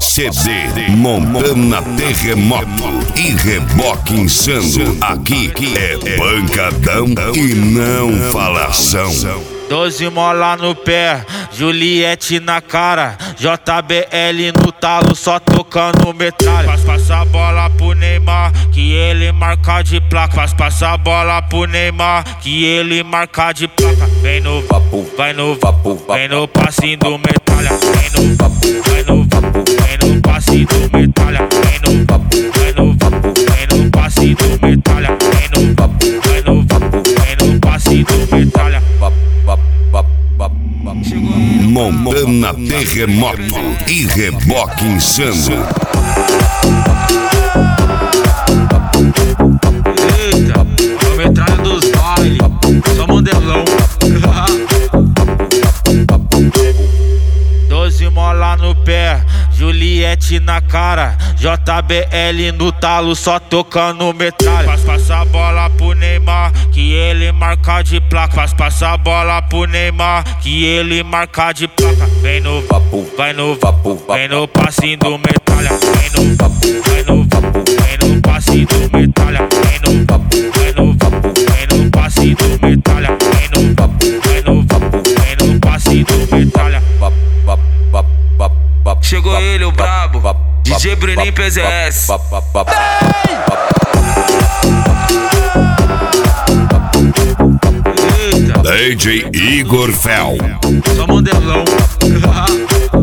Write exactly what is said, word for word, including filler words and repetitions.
C D Montana Terremoto e Reboque Insano. Aqui é pancadão e não falação. Doze mola no pé, Juliette na cara, J B L no talo, só tocando metralha. Passa, passa a bola pro Neymar, que ele marca de placa. Passa, passa a bola pro Neymar, que ele marca de placa. Vem no vapo, vai no vapo, vem no passinho do metralha. Vem no vapo, vai no vapo, vem no passinho do metralha. Vem no vapo, vai no vapo, vem no passinho do metralha. Vem no vapo, vai no vapo, vem no passinho do metralha. Montana Terremoto e Reboque Insano. Eita, a metralha dos bailes, só modelão. Doze mola no pé, Juliette na cara, J B L no talo, só tocando metralha. Passa, passa a bola pro Neymar, que ele marca de placa. Passa, passa a bola pro Neymar, que ele marca de placa. Vem no vapo, vai no vapo, vem no passinho do metralha. Vem no vapo, vai no vapo, vem no passinho do metralha. Vem no vapo, vai no vapo, vem no passinho do metralha. Vem no vapo, vai no vapo, vem no passinho do metralha. Chegou ele, o brabo, D J Bruninho P Z S. D J Igor Fel. Só modelão.